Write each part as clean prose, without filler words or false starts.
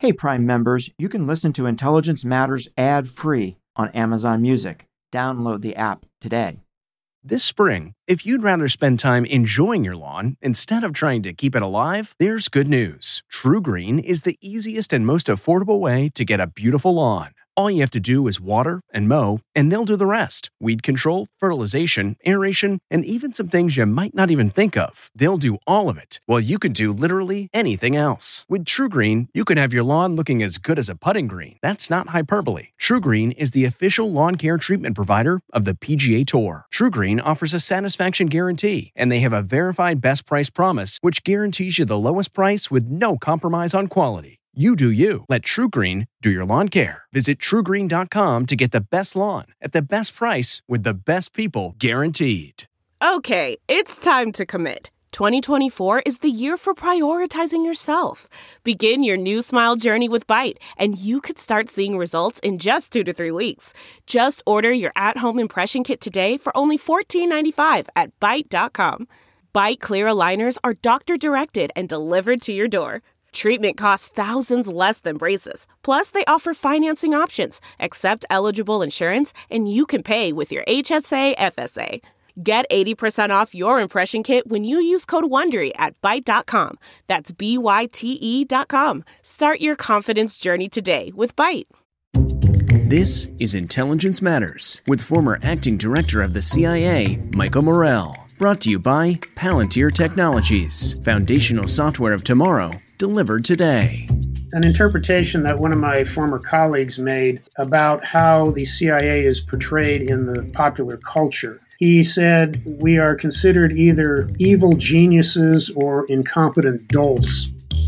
Hey, Prime members, you can listen to Intelligence Matters ad-free on Amazon Music. Download the app today. This spring, if you'd rather spend time enjoying your lawn instead of trying to keep it alive, there's good news. TruGreen is the easiest and most affordable way to get a beautiful lawn. All you have to do is water and mow, and they'll do the rest. Weed control, fertilization, aeration, and even some things you might not even think of. They'll do all of it, while you can do literally anything else. With TruGreen, you can have your lawn looking as good as a putting green. That's not hyperbole. TruGreen is the official lawn care treatment provider of the PGA Tour. TruGreen offers a satisfaction guarantee, and they have a verified best price promise, which guarantees you the lowest price with no compromise on quality. You do you. Let TruGreen do your lawn care. Visit TruGreen.com to get the best lawn at the best price with the best people guaranteed. Okay, it's time to commit. 2024 is the year for prioritizing yourself. Begin your new smile journey with Byte, and you could start seeing results in just 2 to 3 weeks. Just order your at-home impression kit today for only $14.95 at Byte.com. Byte Clear aligners are doctor-directed and delivered to your door. Treatment costs thousands less than braces. Plus, they offer financing options, accept eligible insurance, and you can pay with your HSA FSA. Get 80% off your impression kit when you use code WONDERY at Byte.com. That's BYTE.com. Start your confidence journey today with Byte. This is Intelligence Matters with former acting director of the CIA, Michael Morell. Brought to you by Palantir Technologies, foundational software of tomorrow, delivered today. An interpretation that one of my former colleagues made about how the CIA is portrayed in the popular culture. He said, we are considered either evil geniuses or incompetent dolts.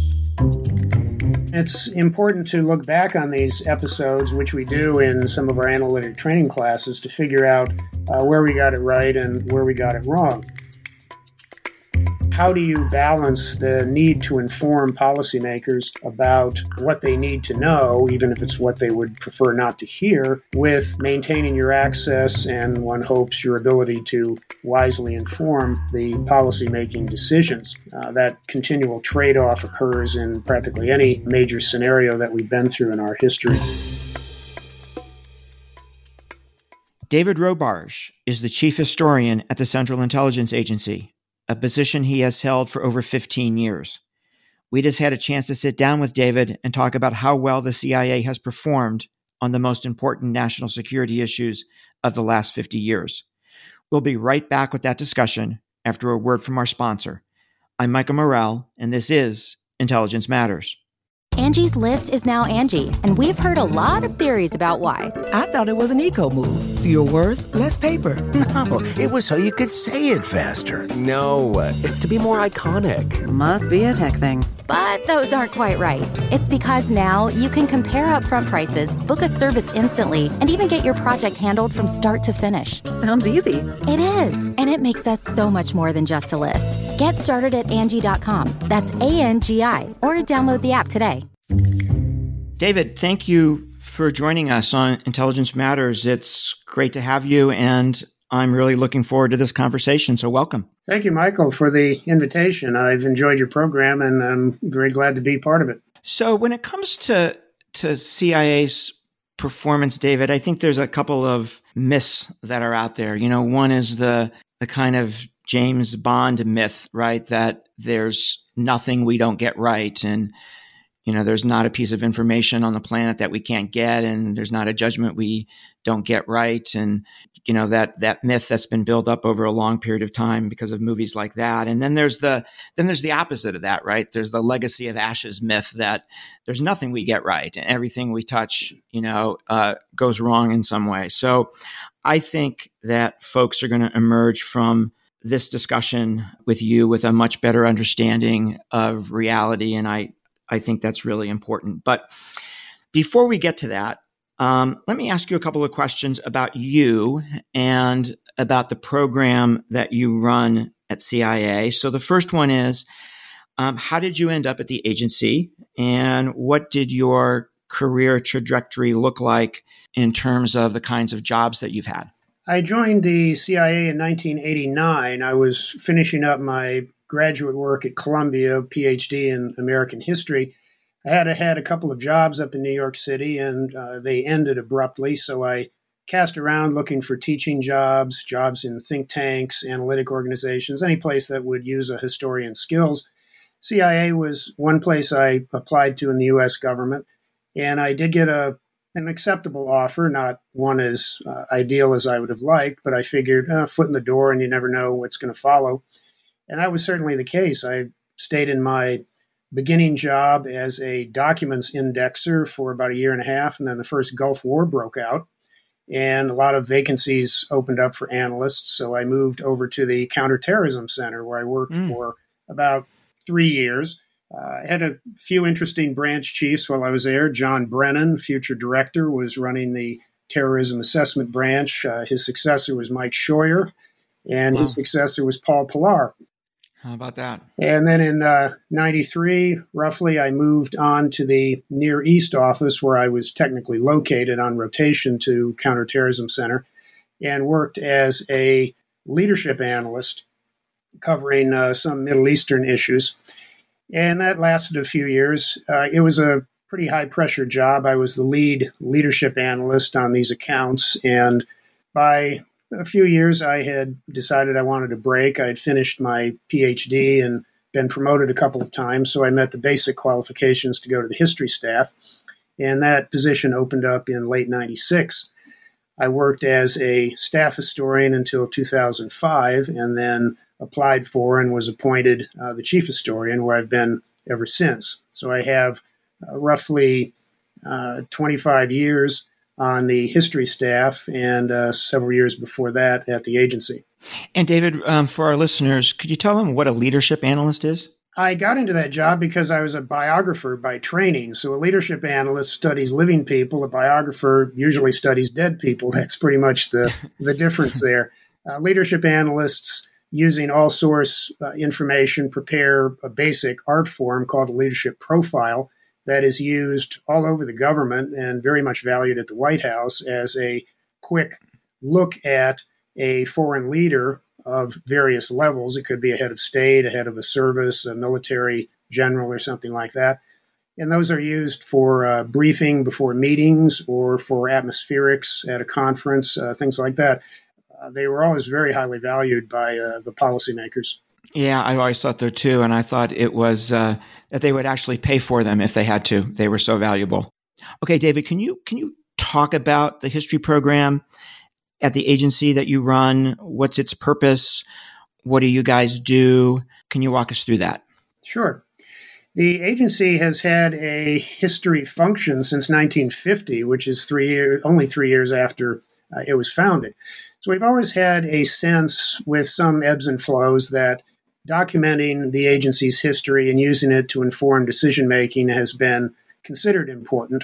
It's important to look back on these episodes, which we do in some of our analytic training classes, to figure out where we got it right and where we got it wrong. How do you balance the need to inform policymakers about what they need to know, even if it's what they would prefer not to hear, with maintaining your access and, one hopes, your ability to wisely inform the policymaking decisions? That continual trade-off occurs in practically any major scenario that we've been through in our history. David Robarge is the chief historian at the Central Intelligence Agency, a position he has held for over 15 years. We just had a chance to sit down with David and talk about how well the CIA has performed on the most important national security issues of the last 50 years. We'll be right back with that discussion after a word from our sponsor. I'm Michael Morell, and this is Intelligence Matters. Angie's List is now Angie, and we've heard a lot of theories about why. I thought it was an eco move. Fewer words, less paper. No, it was so you could say it faster. No, it's to be more iconic. Must be a tech thing. But those aren't quite right. It's because now you can compare upfront prices, book a service instantly, and even get your project handled from start to finish. Sounds easy. It is, and it makes us so much more than just a list. Get started at Angie.com. That's ANGI, or download the app today. David, thank you for joining us on Intelligence Matters. It's great to have you, and I'm really looking forward to this conversation, so welcome. Thank you, Michael, for the invitation. I've enjoyed your program, and I'm very glad to be part of it. So when it comes to CIA's performance, David, I think there's a couple of myths that are out there. You know, one is the kind of James Bond myth, right? That there's nothing we don't get right, and you know, there's not a piece of information on the planet that we can't get, and there's not a judgment we don't get right. And, you know, that myth that's been built up over a long period of time because of movies like that. And then there's the opposite of that, right? There's the legacy of ashes myth that there's nothing we get right, and everything we touch, you know, goes wrong in some way. So I think that folks are going to emerge from this discussion with you with a much better understanding of reality. And I think that's really important. But before we get to that, let me ask you a couple of questions about you and about the program that you run at CIA. So the first one is, how did you end up at the agency, and what did your career trajectory look like in terms of the kinds of jobs that you've had? I joined the CIA in 1989. I was finishing up my graduate work at Columbia, PhD in American history. I had a couple of jobs up in New York City, and they ended abruptly. So I cast around looking for teaching jobs, jobs in think tanks, analytic organizations, any place that would use a historian's skills. CIA was one place I applied to in the U.S. government, and I did get an acceptable offer, not one as ideal as I would have liked, but I figured foot in the door, and you never know what's going to follow. And that was certainly the case. I stayed in my beginning job as a documents indexer for about a year and a half, and then the first Gulf War broke out, and a lot of vacancies opened up for analysts. So I moved over to the Counterterrorism Center, where I worked for about 3 years. I had a few interesting branch chiefs while I was there. John Brennan, future director, was running the terrorism assessment branch. His successor was Mike Scheuer, and his successor was Paul Pillar. How about that? And then in 93, roughly, I moved on to the Near East office, where I was technically located on rotation to Counterterrorism Center, and worked as a leadership analyst covering some Middle Eastern issues. And that lasted a few years. It was a pretty high-pressure job. I was the lead leadership analyst on these accounts, and by a few years, I had decided I wanted a break. I had finished my PhD and been promoted a couple of times, so I met the basic qualifications to go to the history staff, and that position opened up in late 96. I worked as a staff historian until 2005, and then applied for and was appointed the chief historian, where I've been ever since. So I have roughly 25 years on the history staff, and several years before that at the agency. And David, for our listeners, could you tell them what a leadership analyst is? I got into that job because I was a biographer by training. So a leadership analyst studies living people. A biographer usually studies dead people. That's pretty much the difference there. Leadership analysts, using all source information, prepare a basic art form called a leadership profile that is used all over the government and very much valued at the White House as a quick look at a foreign leader of various levels. It could be a head of state, a head of a service, a military general, or something like that. And those are used for briefing before meetings or for atmospherics at a conference, things like that. They were always very highly valued by the policymakers. Yeah, I always thought there too, and I thought it was that they would actually pay for them if they had to. They were so valuable. Okay, David, can you talk about the history program at the agency that you run? What's its purpose? What do you guys do? Can you walk us through that? Sure. The agency has had a history function since 1950, which is only 3 years after it was founded. So we've always had a sense, with some ebbs and flows, that documenting the agency's history and using it to inform decision-making has been considered important.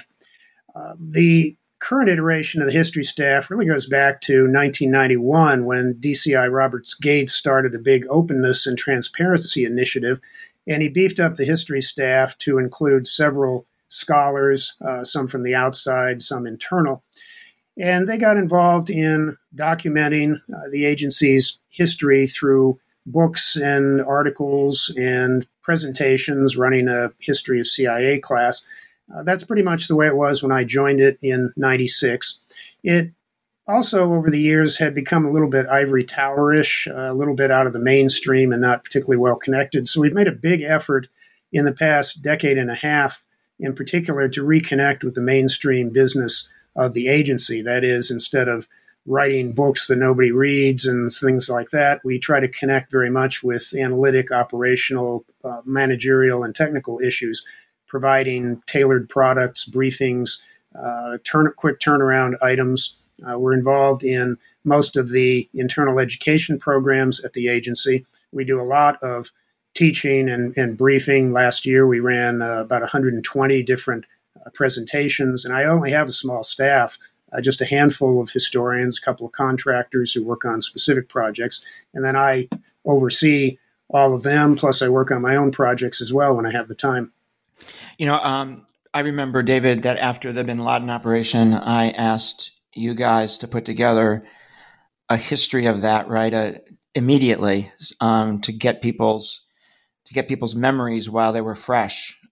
The current iteration of the history staff really goes back to 1991, when DCI Robert Gates started a big openness and transparency initiative, and he beefed up the history staff to include several scholars, some from the outside, some internal. And they got involved in documenting the agency's history through books and articles and presentations, running a history of CIA class. That's pretty much the way it was when I joined it in 96. It also, over the years, had become a little bit ivory tower-ish, a little bit out of the mainstream and not particularly well connected. So we've made a big effort in the past decade and a half, in particular, to reconnect with the mainstream business of the agency. That is, instead of writing books that nobody reads and things like that, we try to connect very much with analytic, operational, managerial, and technical issues, providing tailored products, briefings, quick turnaround items. We're involved in most of the internal education programs at the agency. We do a lot of teaching and briefing. Last year, we ran about 120 different presentations, and I only have a small staff, just a handful of historians, a couple of contractors who work on specific projects, and then I oversee all of them, plus I work on my own projects as well when I have the time. You know, I remember, David, that after the bin Laden operation, I asked you guys to put together a history of that, right, immediately, to get people's memories while they were fresh.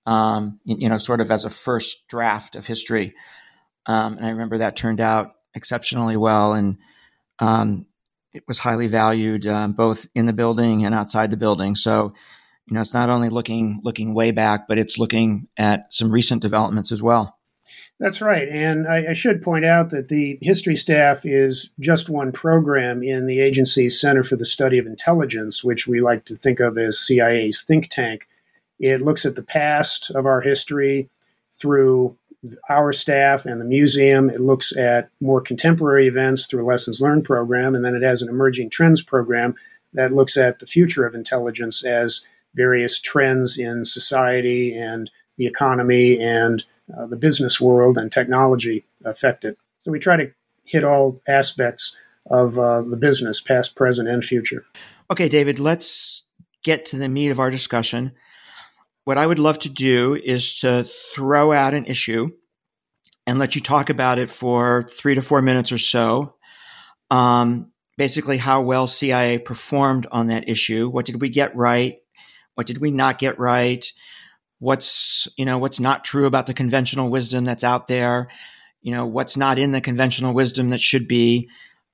sort of as a first draft of history. And I remember that turned out exceptionally well. And it was highly valued both in the building and outside the building. So, it's not only looking way back, but it's looking at some recent developments as well. That's right. And I should point out that the history staff is just one program in the agency's Center for the Study of Intelligence, which we like to think of as CIA's think tank. It looks at the past of our history through our staff and the museum. It looks at more contemporary events through a lessons learned program. And then it has an emerging trends program that looks at the future of intelligence as various trends in society and the economy and the business world and technology affect it. So we try to hit all aspects of the business, past, present, and future. Okay, David, let's get to the meat of our discussion. What I would love to do is to throw out an issue and let you talk about it for 3 to 4 minutes or so. Basically, how well CIA performed on that issue. What did we get right? What did we not get right? What's not true about the conventional wisdom that's out there? What's not in the conventional wisdom that should be?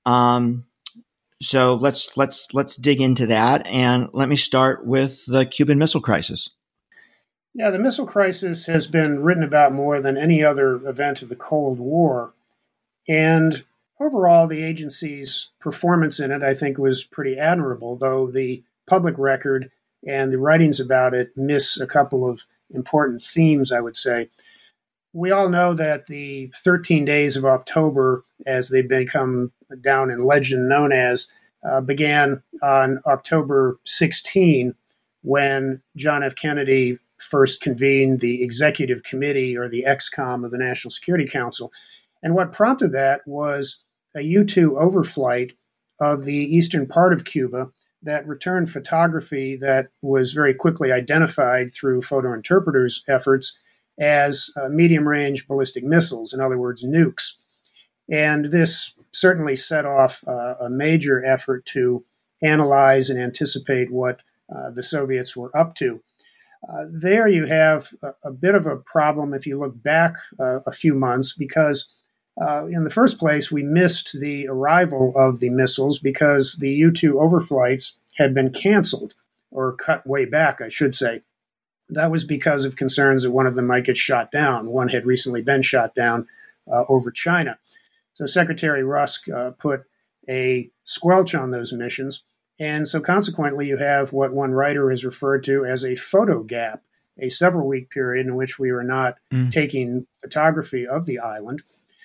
So let's dig into that. And let me start with the Cuban Missile Crisis. Yeah, the missile crisis has been written about more than any other event of the Cold War. And overall, the agency's performance in it, I think, was pretty admirable, though the public record and the writings about it miss a couple of important themes, I would say. We all know that the 13 days of October, as they become down in legend known as, began on October 16, when John F. Kennedy first convened the Executive Committee, or the ExComm, of the National Security Council. And what prompted that was a U-2 overflight of the eastern part of Cuba that returned photography that was very quickly identified through photo interpreters' efforts as medium-range ballistic missiles, in other words, nukes. And this certainly set off a major effort to analyze and anticipate what the Soviets were up to. There you have a bit of a problem if you look back a few months, because in the first place, we missed the arrival of the missiles because the U-2 overflights had been canceled, or cut way back, I should say. That was because of concerns that one of them might get shot down. One had recently been shot down over China. So Secretary Rusk put a squelch on those missions. And so consequently, you have what one writer has referred to as a photo gap, a several-week period in which we were not taking photography of the island.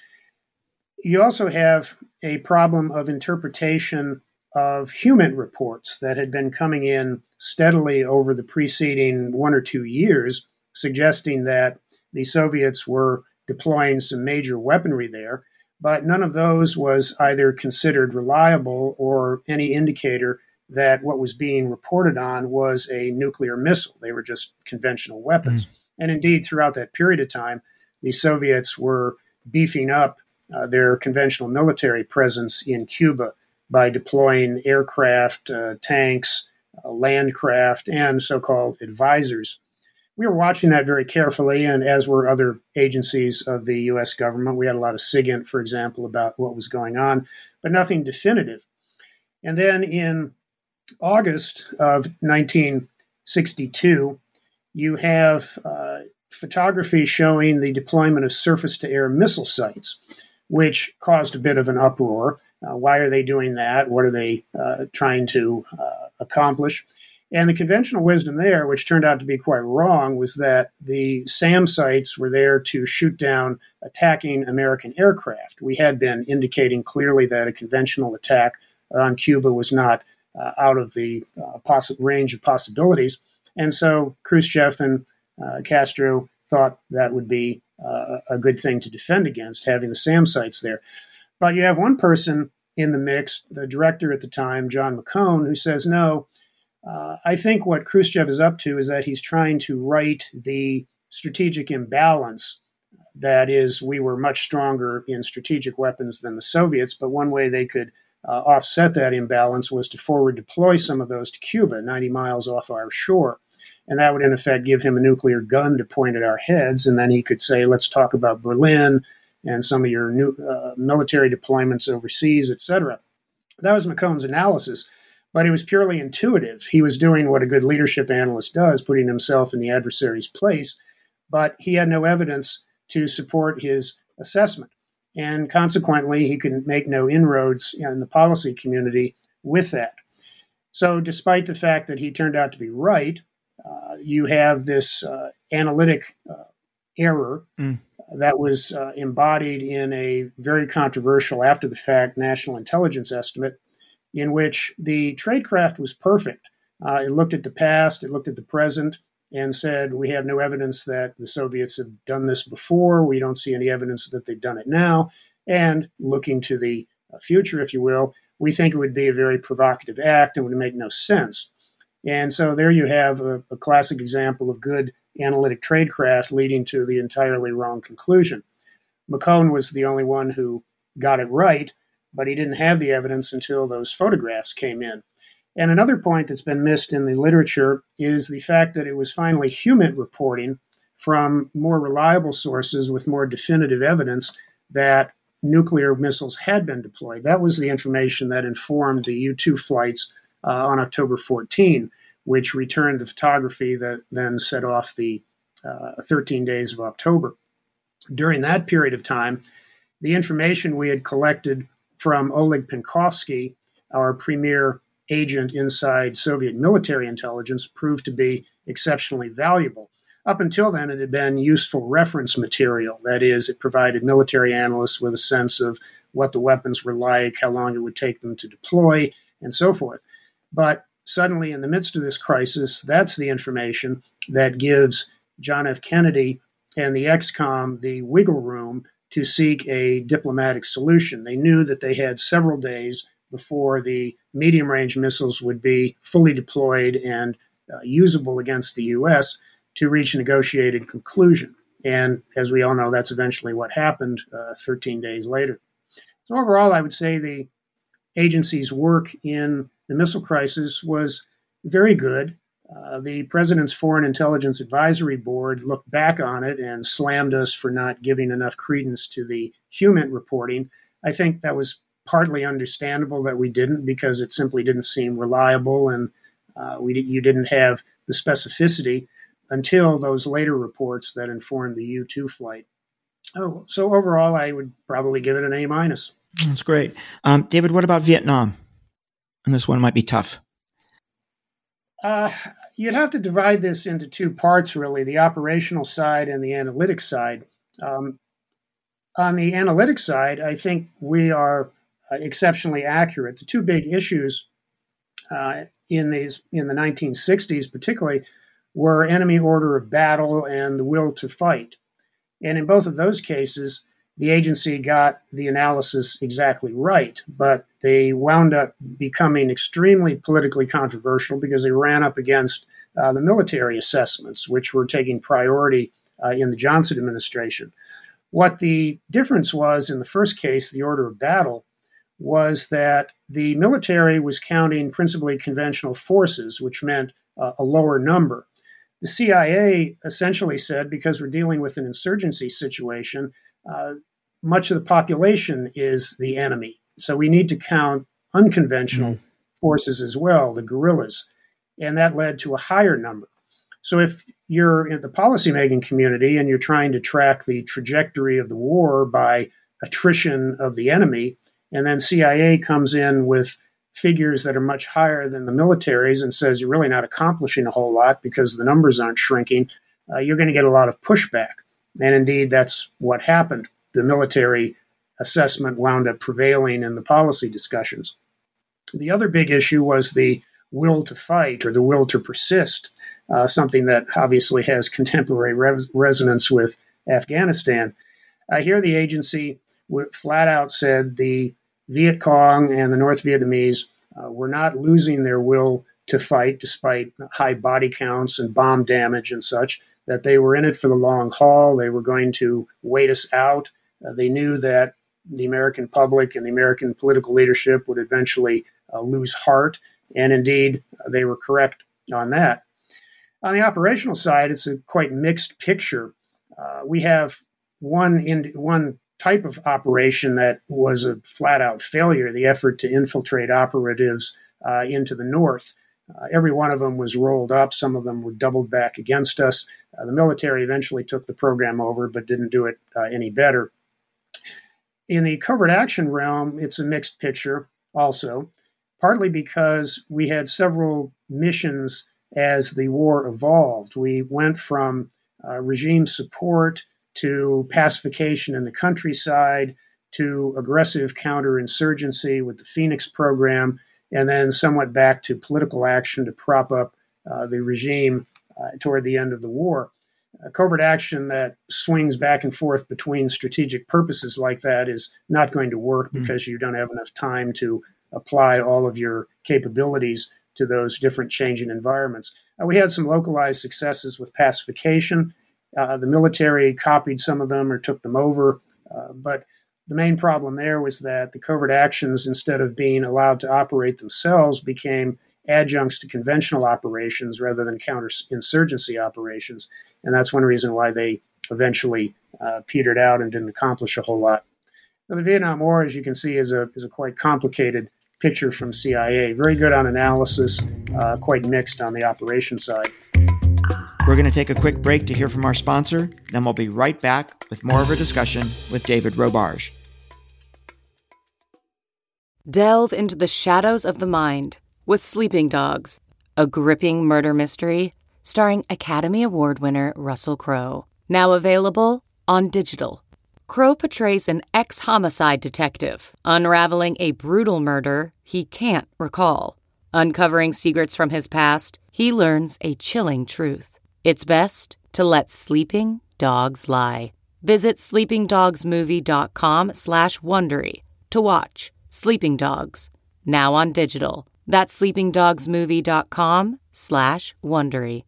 You also have a problem of interpretation of human reports that had been coming in steadily over the preceding 1 or 2 years, suggesting that the Soviets were deploying some major weaponry there, but none of those was either considered reliable or any indicator that what was being reported on was a nuclear missile. They were just conventional weapons. And indeed, throughout that period of time, the Soviets were beefing up their conventional military presence in Cuba by deploying aircraft, tanks, landcraft, and so-called advisors. We were watching that very carefully, and as were other agencies of the U.S. government. We had a lot of SIGINT, for example, about what was going on, but nothing definitive. And then in August of 1962, you have photography showing the deployment of surface-to-air missile sites, which caused a bit of an uproar. Why are they doing that? What are they trying to accomplish? And the conventional wisdom there, which turned out to be quite wrong, was that the SAM sites were there to shoot down attacking American aircraft. We had been indicating clearly that a conventional attack on Cuba was not out of the range of possibilities. And so Khrushchev and Castro thought that would be a good thing to defend against, having the SAM sites there. But you have one person in the mix, the director at the time, John McCone, who says, no, I think what Khrushchev is up to is that he's trying to right the strategic imbalance. That is, we were much stronger in strategic weapons than the Soviets, but one way they could offset that imbalance was to forward deploy some of those to Cuba, 90 miles off our shore. And that would, in effect, give him a nuclear gun to point at our heads. And then he could say, let's talk about Berlin and some of your new military deployments overseas, et cetera. That was McCone's analysis, but it was purely intuitive. He was doing what a good leadership analyst does, putting himself in the adversary's place, but he had no evidence to support his assessment. And consequently, he could make no inroads in the policy community with that. So despite the fact that he turned out to be right, you have this analytic error that was embodied in a very controversial after-the-fact national intelligence estimate in which the tradecraft was perfect. It looked at the past, it looked at the present, and said, we have no evidence that the Soviets have done this before. We don't see any evidence that they've done it now. And looking to the future, if you will, we think it would be a very provocative act and would make no sense. And so there you have a classic example of good analytic tradecraft leading to the entirely wrong conclusion. McCone was the only one who got it right, but he didn't have the evidence until those photographs came in. And another point that's been missed in the literature is the fact that it was finally HUMINT reporting from more reliable sources with more definitive evidence that nuclear missiles had been deployed. That was the information that informed the U-2 flights on October 14, which returned the photography that then set off the 13 days of October. During that period of time, the information we had collected from Oleg Penkovsky, our premier agent inside Soviet military intelligence, proved to be exceptionally valuable. Up until then, it had been useful reference material. That is, it provided military analysts with a sense of what the weapons were like, how long it would take them to deploy, and so forth. But suddenly, in the midst of this crisis, that's the information that gives John F. Kennedy and the ExComm the wiggle room to seek a diplomatic solution. They knew that they had several days before the medium-range missiles would be fully deployed and usable against the U.S. to reach a negotiated conclusion. And as we all know, that's eventually what happened 13 days later. So overall, I would say the agency's work in the missile crisis was very good. The President's Foreign Intelligence Advisory Board looked back on it and slammed us for not giving enough credence to the HUMINT reporting. I think that was partly understandable that we didn't, because it simply didn't seem reliable, and you didn't have the specificity until those later reports that informed the U-2 flight. So overall, I would probably give it an A-. That's great. David, what about Vietnam? And this one might be tough. You'd have to divide this into two parts, really, the operational side and the analytics side. On the analytics side, I think we are exceptionally accurate. The two big issues in the 1960s particularly were enemy order of battle and the will to fight. And in both of those cases, the agency got the analysis exactly right, but they wound up becoming extremely politically controversial because they ran up against the military assessments, which were taking priority in the Johnson administration. What the difference was in the first case, the order of battle, was that the military was counting principally conventional forces, which meant a lower number. The CIA essentially said, because we're dealing with an insurgency situation, much of the population is the enemy. So we need to count unconventional forces as well, the guerrillas. And that led to a higher number. So if you're in the policymaking community and you're trying to track the trajectory of the war by attrition of the enemy, and then CIA comes in with figures that are much higher than the military's and says you're really not accomplishing a whole lot because the numbers aren't shrinking, you're going to get a lot of pushback. And indeed, that's what happened. The military assessment wound up prevailing in the policy discussions. The other big issue was the will to fight, or the will to persist, something that obviously has contemporary resonance with Afghanistan. Here the agency flat out said the Viet Cong and the North Vietnamese were not losing their will to fight despite high body counts and bomb damage and such, that they were in it for the long haul. They were going to wait us out. They knew that the American public and the American political leadership would eventually lose heart. And indeed, they were correct on that. On the operational side, it's a quite mixed picture. We have one type of operation that was a flat-out failure, the effort to infiltrate operatives into the north. Every one of them was rolled up. Some of them were doubled back against us. The military eventually took the program over, but didn't do it any better. In the covert action realm, it's a mixed picture also, partly because we had several missions as the war evolved. We went from regime support to pacification in the countryside to aggressive counterinsurgency with the Phoenix program, and then somewhat back to political action to prop up the regime toward the end of the war. Covert action that swings back and forth between strategic purposes like that is not going to work because you don't have enough time to apply all of your capabilities to those different changing environments. We had some localized successes with pacification. The military copied some of them or took them over, but the main problem there was that the covert actions, instead of being allowed to operate themselves, became adjuncts to conventional operations rather than counterinsurgency operations. And that's one reason why they eventually petered out and didn't accomplish a whole lot. Now, the Vietnam War, as you can see, is a quite complicated picture from CIA. Very good on analysis, quite mixed on the operations side. We're going to take a quick break to hear from our sponsor, then we'll be right back with more of a discussion with David Robarge. Delve into the shadows of the mind with Sleeping Dogs, a gripping murder mystery starring Academy Award winner Russell Crowe. Now available on digital. Crowe portrays an ex-homicide detective unraveling a brutal murder he can't recall. Uncovering secrets from his past, he learns a chilling truth. It's best to let sleeping dogs lie. Visit sleepingdogsmovie.com/Wondery to watch Sleeping Dogs, now on digital. That's sleepingdogsmovie.com/Wondery.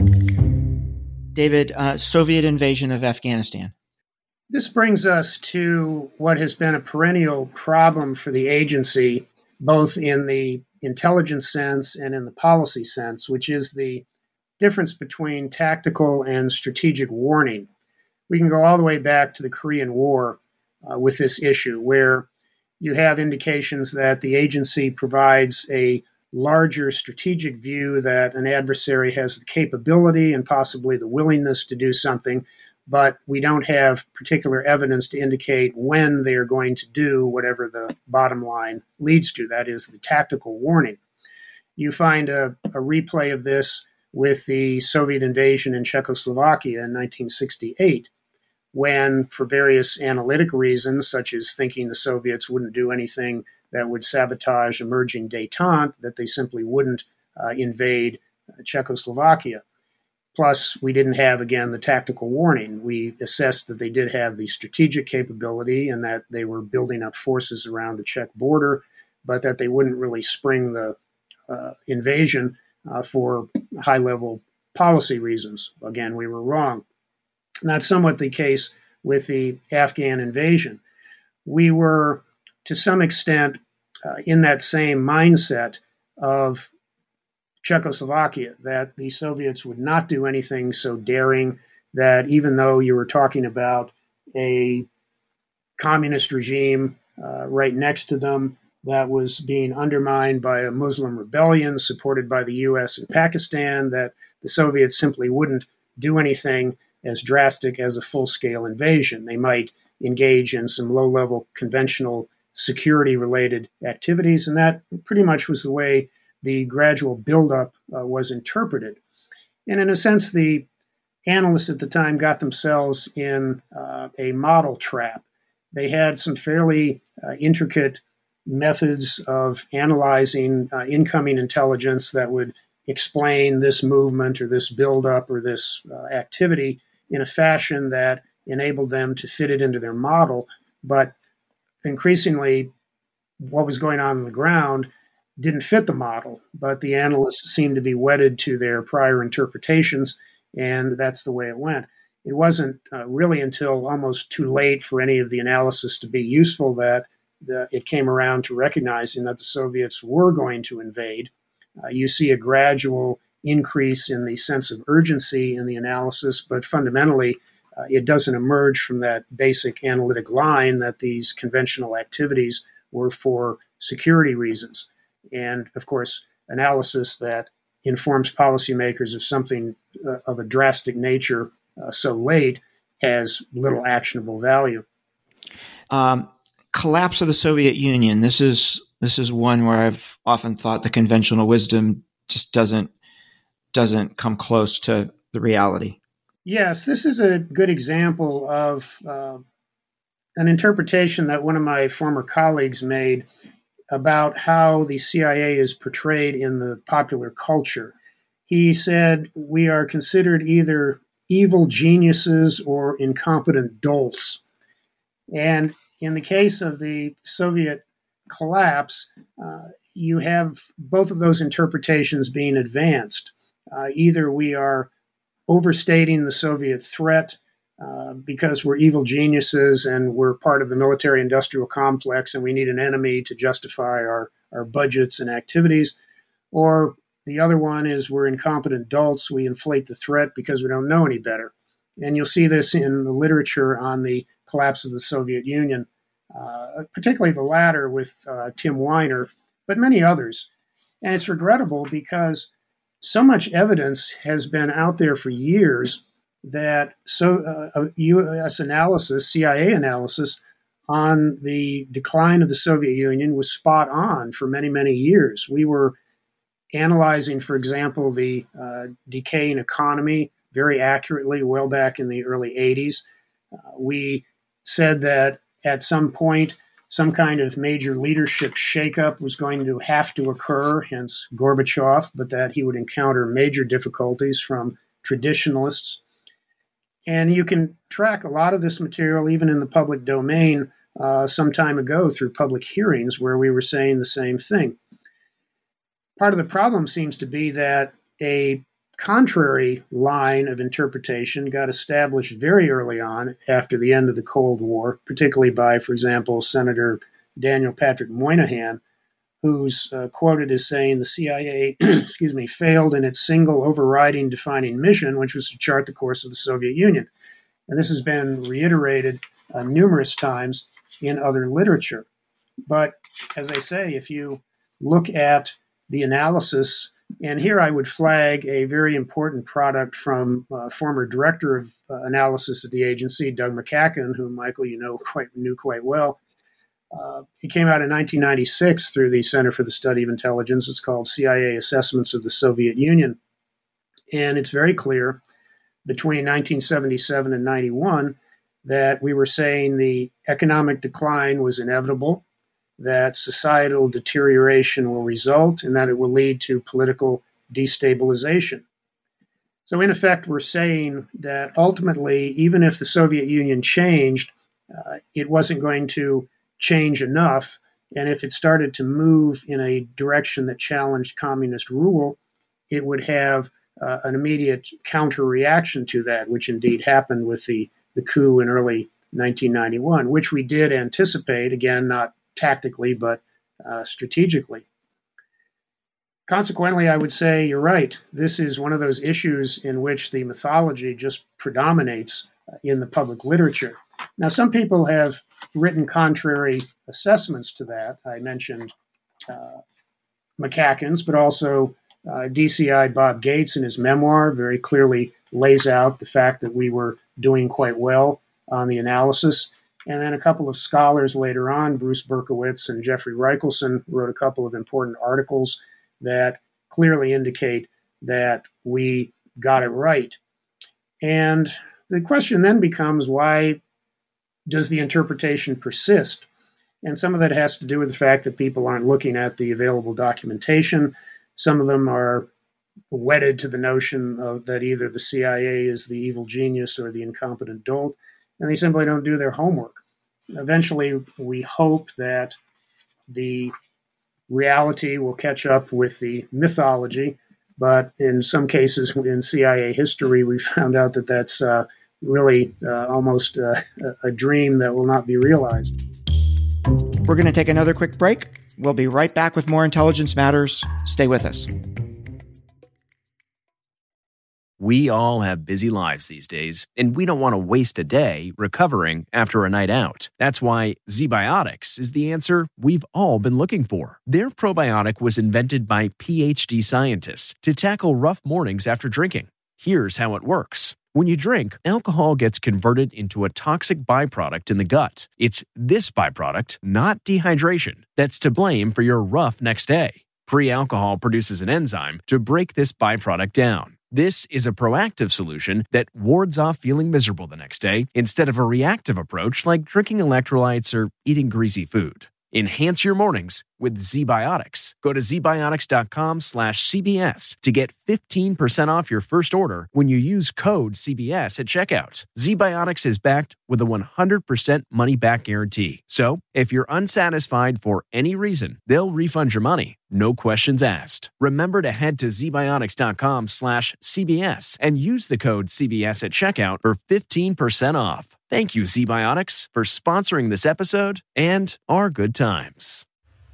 David, Soviet invasion of Afghanistan. This brings us to what has been a perennial problem for the agency, both in the intelligence sense and in the policy sense, which is the difference between tactical and strategic warning. We can go all the way back to the Korean War with this issue, where you have indications that the agency provides a larger strategic view that an adversary has the capability and possibly the willingness to do something, but we don't have particular evidence to indicate when they are going to do whatever the bottom line leads to. That is the tactical warning. You find a replay of this with the Soviet invasion in Czechoslovakia in 1968, when, for various analytic reasons, such as thinking the Soviets wouldn't do anything that would sabotage emerging détente, that they simply wouldn't invade Czechoslovakia. Plus, we didn't have, again, the tactical warning. We assessed that they did have the strategic capability and that they were building up forces around the Czech border, but that they wouldn't really spring the invasion for high-level policy reasons. Again, we were wrong. And that's somewhat the case with the Afghan invasion. We were, to some extent, in that same mindset of Czechoslovakia, that the Soviets would not do anything so daring, that even though you were talking about a communist regime right next to them that was being undermined by a Muslim rebellion supported by the U.S. and Pakistan, that the Soviets simply wouldn't do anything as drastic as a full-scale invasion. They might engage in some low-level conventional security-related activities, and that pretty much was the way the gradual buildup was interpreted. And in a sense, the analysts at the time got themselves in a model trap. They had some fairly intricate methods of analyzing incoming intelligence that would explain this movement or this buildup or this activity in a fashion that enabled them to fit it into their model. But increasingly, what was going on the ground didn't fit the model, but the analysts seemed to be wedded to their prior interpretations, and that's the way it went. It wasn't really until almost too late for any of the analysis to be useful that it came around to recognizing that the Soviets were going to invade. You see a gradual increase in the sense of urgency in the analysis, but fundamentally, it doesn't emerge from that basic analytic line that these conventional activities were for security reasons. And of course, analysis that informs policymakers of something of a drastic nature so late has little actionable value. Collapse of the Soviet Union. This is one where I've often thought the conventional wisdom just doesn't come close to the reality. Yes, this is a good example of an interpretation that one of my former colleagues made about how the CIA is portrayed in the popular culture. He said, we are considered either evil geniuses or incompetent dolts. And in the case of the Soviet collapse, you have both of those interpretations being advanced. Either we are overstating the Soviet threat because we're evil geniuses and we're part of the military-industrial complex and we need an enemy to justify our budgets and activities, or the other one is we're incompetent dolts, we inflate the threat because we don't know any better. And you'll see this in the literature on the collapse of the Soviet Union, particularly the latter with Tim Weiner, but many others. And it's regrettable because so much evidence has been out there for years that U.S. analysis, CIA analysis on the decline of the Soviet Union was spot on for many, many years. We were analyzing, for example, the decaying economy very accurately well back in the early 80s. We said that at some point, some kind of major leadership shakeup was going to have to occur, hence Gorbachev, but that he would encounter major difficulties from traditionalists. And you can track a lot of this material, even in the public domain, some time ago through public hearings where we were saying the same thing. Part of the problem seems to be that a contrary line of interpretation got established very early on after the end of the Cold War, particularly by, for example, Senator Daniel Patrick Moynihan, who's quoted as saying the CIA failed in its single overriding defining mission, which was to chart the course of the Soviet Union. And this has been reiterated numerous times in other literature. But as I say, if you look at the analysis, and here I would flag a very important product from former director of analysis at the agency, Doug McCacken, whom, Michael, you knew quite well. He came out in 1996 through the Center for the Study of Intelligence. It's called CIA Assessments of the Soviet Union. And it's very clear between 1977 and 91 that we were saying the economic decline was inevitable, that societal deterioration will result, and that it will lead to political destabilization. So in effect, we're saying that ultimately, even if the Soviet Union changed, it wasn't going to change enough. And if it started to move in a direction that challenged communist rule, it would have an immediate counter reaction to that, which indeed happened with the coup in early 1991, which we did anticipate, again, not tactically, but strategically. Consequently, I would say you're right. This is one of those issues in which the mythology just predominates in the public literature. Now, some people have written contrary assessments to that. I mentioned McCacken's, but also DCI Bob Gates in his memoir very clearly lays out the fact that we were doing quite well on the analysis. And then a couple of scholars later on, Bruce Berkowitz and Jeffrey Reichelson, wrote a couple of important articles that clearly indicate that we got it right. And the question then becomes, why does the interpretation persist? And some of that has to do with the fact that people aren't looking at the available documentation. Some of them are wedded to the notion of that either the CIA is the evil genius or the incompetent dolt, and they simply don't do their homework. Eventually, we hope that the reality will catch up with the mythology, but in some cases in CIA history, we found out that that's really almost a dream that will not be realized. We're going to take another quick break. We'll be right back with more Intelligence Matters. Stay with us. We all have busy lives these days, and we don't want to waste a day recovering after a night out. That's why ZBiotics is the answer we've all been looking for. Their probiotic was invented by PhD scientists to tackle rough mornings after drinking. Here's how it works. When you drink, alcohol gets converted into a toxic byproduct in the gut. It's this byproduct, not dehydration, that's to blame for your rough next day. Pre-alcohol produces an enzyme to break this byproduct down. This is a proactive solution that wards off feeling miserable the next day instead of a reactive approach like drinking electrolytes or eating greasy food. Enhance your mornings with ZBiotics. Go to zbiotics.com/CBS to get 15% off your first order when you use code CBS at checkout. ZBiotics is backed with a 100% money-back guarantee. So, if you're unsatisfied for any reason, they'll refund your money. No questions asked. Remember to head to zbiotics.com/CBS and use the code CBS at checkout for 15% off. Thank you, ZBiotics, for sponsoring this episode and our good times.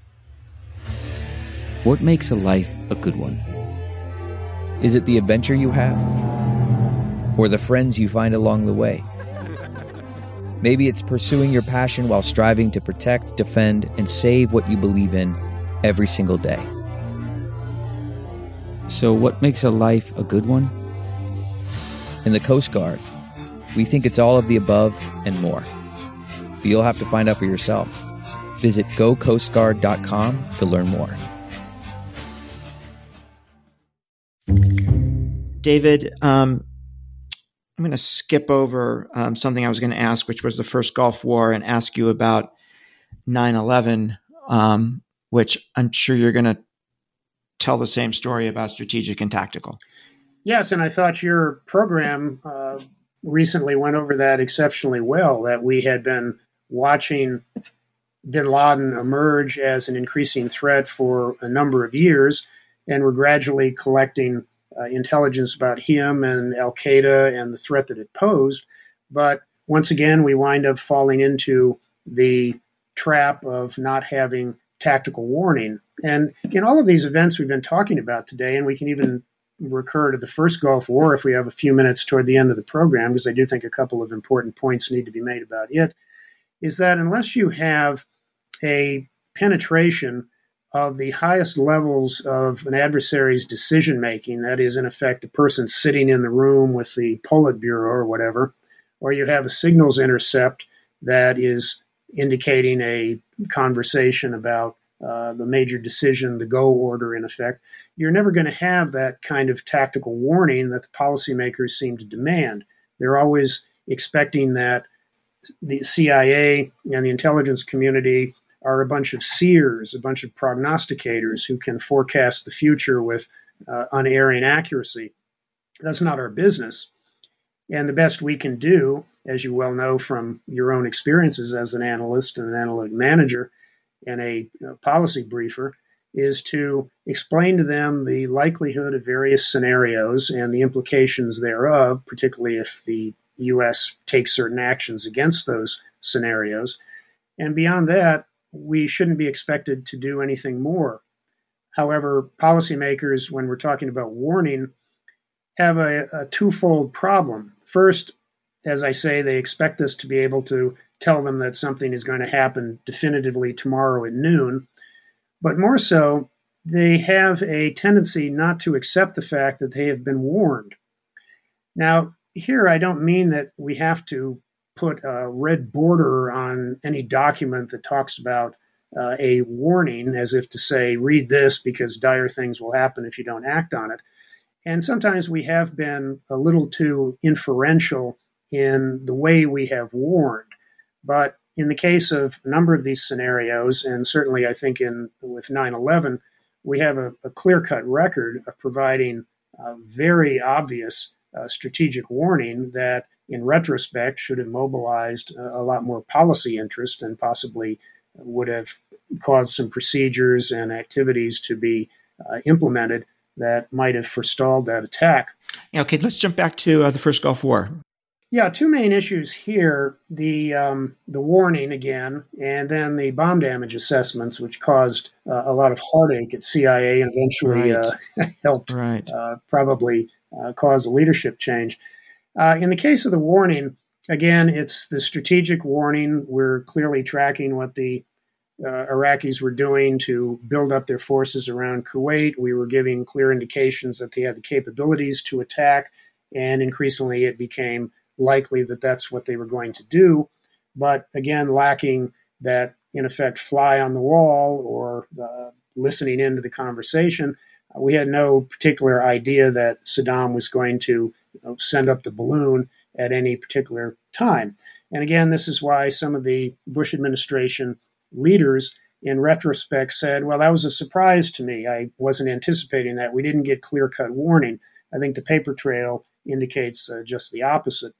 What makes a life a good one? Is it the adventure you have? Or the friends you find along the way? Maybe it's pursuing your passion while striving to protect, defend, and save what you believe in every single day. So what makes a life a good one? In the Coast Guard, we think it's all of the above and more. But you'll have to find out for yourself. Visit gocoastguard.com to learn more. David, I'm going to skip over something I was going to ask, which was the first Gulf War, and ask you about 9/11, which I'm sure you're going to tell the same story about strategic and tactical. Yes, and I thought your program recently went over that exceptionally well, that we had been watching bin Laden emerge as an increasing threat for a number of years, and we're gradually collecting intelligence about him and al-Qaeda and the threat that it posed. But once again, we wind up falling into the trap of not having tactical warning. And in all of these events we've been talking about today, and we can even recur to the first Gulf War if we have a few minutes toward the end of the program, because I do think a couple of important points need to be made about it, is that unless you have a penetration of the highest levels of an adversary's decision-making, that is, in effect, a person sitting in the room with the Politburo or whatever, or you have a signals intercept that is indicating a conversation about the major decision, the go order, in effect, you're never going to have that kind of tactical warning that the policymakers seem to demand. They're always expecting that the CIA and the intelligence community are a bunch of seers, a bunch of prognosticators who can forecast the future with unerring accuracy. That's not our business. And the best we can do, as you well know from your own experiences as an analyst and an analytic manager and a policy briefer, is to explain to them the likelihood of various scenarios and the implications thereof, particularly if the U.S. takes certain actions against those scenarios. And beyond that, we shouldn't be expected to do anything more. However, policymakers, when we're talking about warning, have a twofold problem. First, as I say, they expect us to be able to tell them that something is going to happen definitively tomorrow at noon. But more so, they have a tendency not to accept the fact that they have been warned. Now, here I don't mean that we have to put a red border on any document that talks about a warning, as if to say, read this because dire things will happen if you don't act on it. And sometimes we have been a little too inferential in the way we have warned. But in the case of a number of these scenarios, and certainly I think with 9/11, we have a clear-cut record of providing very obvious strategic warning that, in retrospect, should have mobilized a lot more policy interest and possibly would have caused some procedures and activities to be implemented that might have forestalled that attack. Yeah, okay, let's jump back to the first Gulf War. Yeah, two main issues here: the warning again, and then the bomb damage assessments, which caused a lot of heartache at CIA and eventually helped probably cause a leadership change. In the case of the warning, again, it's the strategic warning. We're clearly tracking what the Iraqis were doing to build up their forces around Kuwait. We were giving clear indications that they had the capabilities to attack, and increasingly it became likely that that's what they were going to do. But again, lacking that, in effect, fly on the wall or listening into the conversation, we had no particular idea that Saddam was going to send up the balloon at any particular time. And again, this is why some of the Bush administration leaders in retrospect said, well, that was a surprise to me. I wasn't anticipating that. We didn't get clear-cut warning. I think the paper trail indicates just the opposite.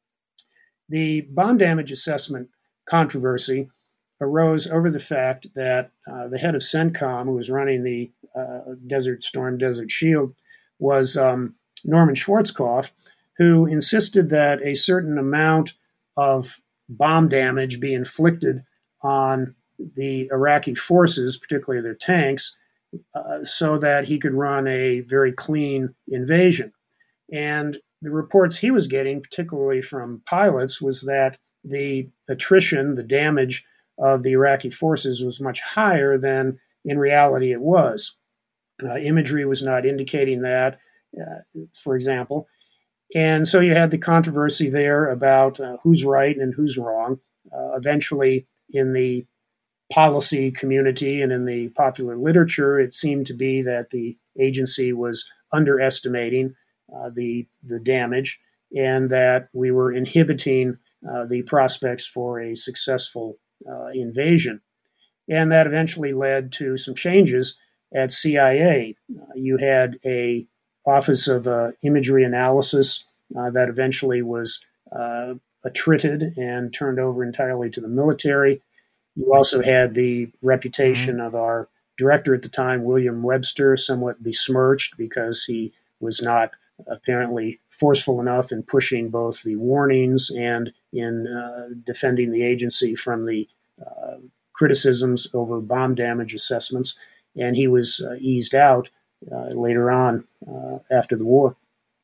The bomb damage assessment controversy arose over the fact that the head of CENTCOM, who was running the Desert Storm, Desert Shield, was Norman Schwarzkopf, who insisted that a certain amount of bomb damage be inflicted on the Iraqi forces, particularly their tanks, so that he could run a very clean invasion. And the reports he was getting, particularly from pilots, was that the attrition, the damage of the Iraqi forces was much higher than in reality it was. Imagery was not indicating that, for example. And so you had the controversy there about who's right and who's wrong. Eventually, in the policy community and in the popular literature, it seemed to be that the agency was underestimating the damage, and that we were inhibiting the prospects for a successful invasion. And that eventually led to some changes at CIA. You had a Office of Imagery Analysis that eventually was attrited and turned over entirely to the military. You also had the reputation of our director at the time, William Webster, somewhat besmirched because he was not apparently forceful enough in pushing both the warnings and in defending the agency from the criticisms over bomb damage assessments. And he was eased out later on after the war.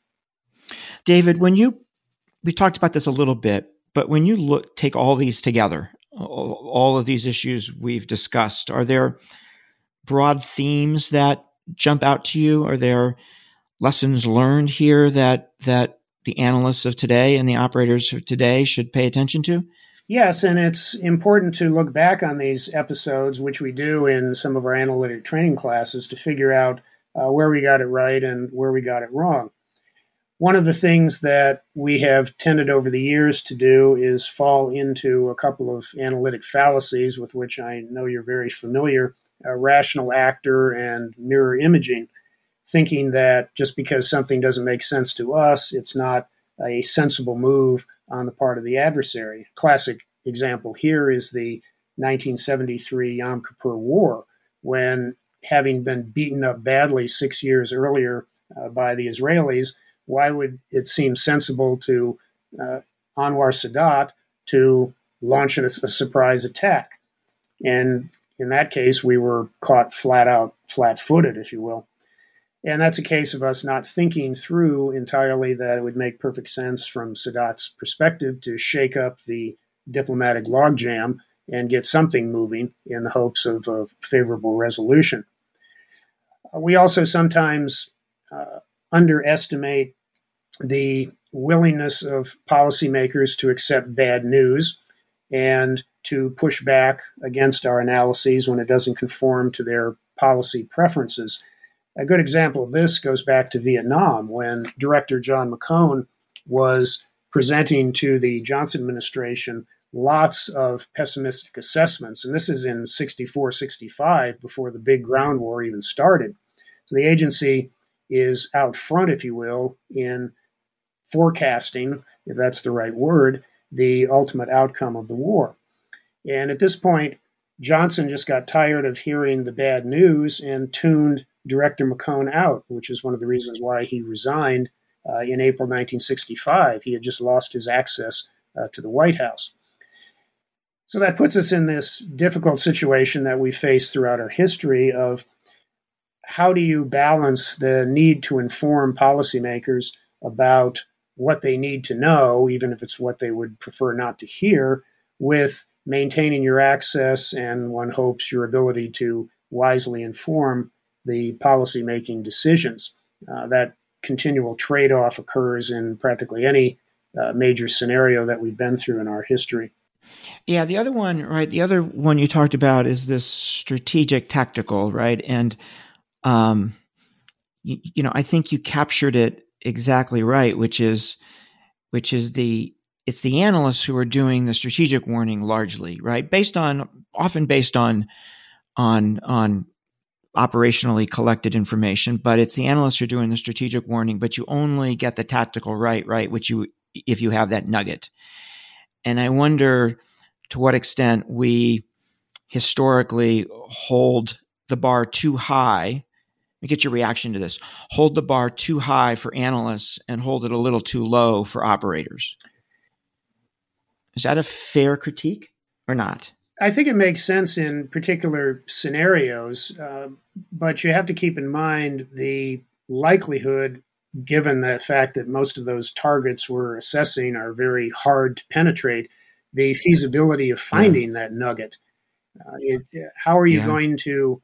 David, we talked about this a little bit, but when you take all these together, all of these issues we've discussed, are there broad themes that jump out to you? Are there lessons learned here that the analysts of today and the operators of today should pay attention to? Yes, and it's important to look back on these episodes, which we do in some of our analytic training classes, to figure out where we got it right and where we got it wrong. One of the things that we have tended over the years to do is fall into a couple of analytic fallacies with which I know you're very familiar, rational actor and mirror imaging, thinking that just because something doesn't make sense to us, it's not a sensible move on the part of the adversary. Classic example here is the 1973 Yom Kippur War, when, having been beaten up badly 6 years earlier by the Israelis, why would it seem sensible to Anwar Sadat to launch a surprise attack? And in that case, we were caught flat-footed, if you will. And that's a case of us not thinking through entirely that it would make perfect sense from Sadat's perspective to shake up the diplomatic logjam and get something moving in the hopes of a favorable resolution. We also sometimes underestimate the willingness of policymakers to accept bad news and to push back against our analyses when it doesn't conform to their policy preferences. A good example of this goes back to Vietnam, when Director John McCone was presenting to the Johnson administration lots of pessimistic assessments. And this is in 64, 65, before the big ground war even started. So the agency is out front, if you will, in forecasting, if that's the right word, the ultimate outcome of the war. And at this point, Johnson just got tired of hearing the bad news and tuned Director McCone out, which is one of the reasons why he resigned in April 1965. He had just lost his access to the White House. So that puts us in this difficult situation that we face throughout our history of how do you balance the need to inform policymakers about what they need to know, even if it's what they would prefer not to hear, with maintaining your access and, one hopes, your ability to wisely inform the policymaking decisions? That continual trade-off occurs in practically any major scenario that we've been through in our history. Yeah, the other one, right? The other one you talked about is this strategic tactical, right? And, I think you captured it exactly right, which is it's the analysts who are doing the strategic warning largely, right? Often based on operationally collected information, but it's the analysts who are doing the strategic warning, but you only get the tactical right, if you have that nugget. And I wonder to what extent we historically hold the bar too high. Let me get your reaction to this. Hold the bar too high for analysts and hold it a little too low for operators. Is that a fair critique or not? I think it makes sense in particular scenarios, but you have to keep in mind the likelihood, given the fact that most of those targets we're assessing are very hard to penetrate, the feasibility of finding that nugget. How are you going to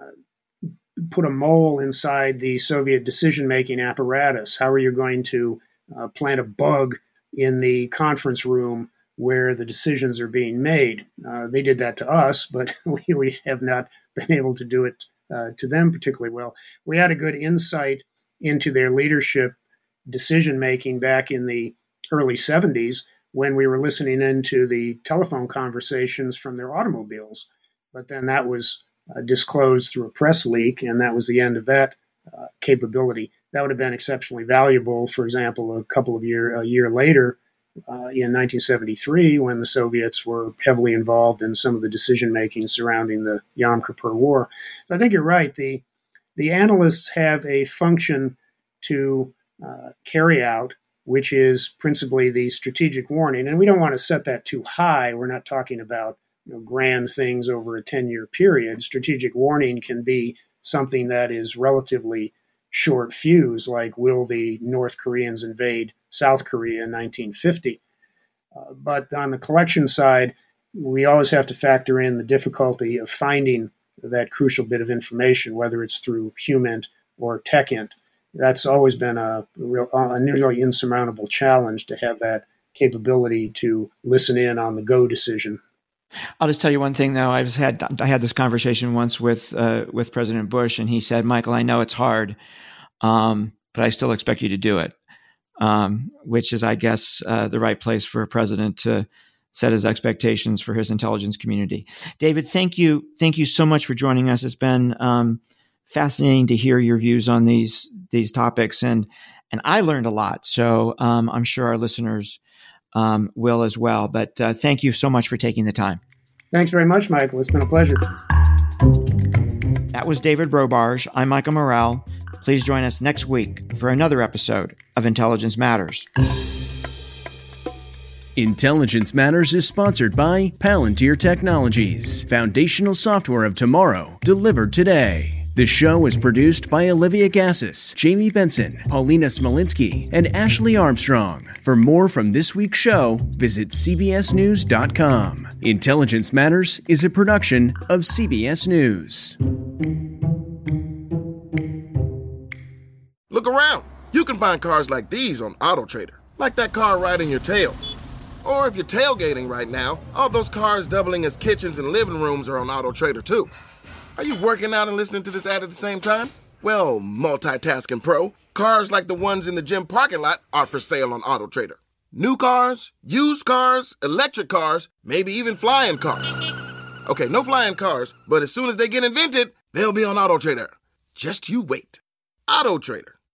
put a mole inside the Soviet decision-making apparatus? How are you going to plant a bug in the conference room where the decisions are being made? They did that to us, but we have not been able to do it to them particularly well. We had a good insight into their leadership decision-making back in the early 70s when we were listening into the telephone conversations from their automobiles. But then that was disclosed through a press leak, and that was the end of that capability. That would have been exceptionally valuable, for example, a year later, in 1973, when the Soviets were heavily involved in some of the decision-making surrounding the Yom Kippur War. So I think you're right. The analysts have a function to carry out, which is principally the strategic warning. And we don't want to set that too high. We're not talking about grand things over a 10-year period. Strategic warning can be something that is relatively short fuse, like will the North Koreans invade South Korea in 1950? But on the collection side, we always have to factor in the difficulty of finding that crucial bit of information, whether it's through HUMINT or TechInt. That's always been a nearly insurmountable challenge to have that capability to listen in on the go decision. I'll just tell you one thing, though. I had this conversation once with President Bush, and he said, "Michael, I know it's hard, but I still expect you to do it," which is, I guess, the right place for a president to set his expectations for his intelligence community. David, thank you so much for joining us. It's been fascinating to hear your views on these topics, and I learned a lot. So I'm sure our listeners will as well. But thank you so much for taking the time. Thanks very much, Michael. It's been a pleasure. That was David Robarge. I'm Michael Morrell. Please join us next week for another episode of Intelligence Matters. Intelligence Matters is sponsored by Palantir Technologies, foundational software of tomorrow, delivered today. The show is produced by Olivia Gassis, Jamie Benson, Paulina Smolinski, and Ashley Armstrong. For more from this week's show, visit cbsnews.com. Intelligence Matters is a production of CBS News. Look around. You can find cars like these on AutoTrader, like that car riding your tail. Or if you're tailgating right now, all those cars doubling as kitchens and living rooms are on AutoTrader too. Are you working out and listening to this ad at the same time? Well, multitasking pro, cars like the ones in the gym parking lot are for sale on AutoTrader. New cars, used cars, electric cars, maybe even flying cars. Okay, no flying cars, but as soon as they get invented, they'll be on AutoTrader. Just you wait. AutoTrader.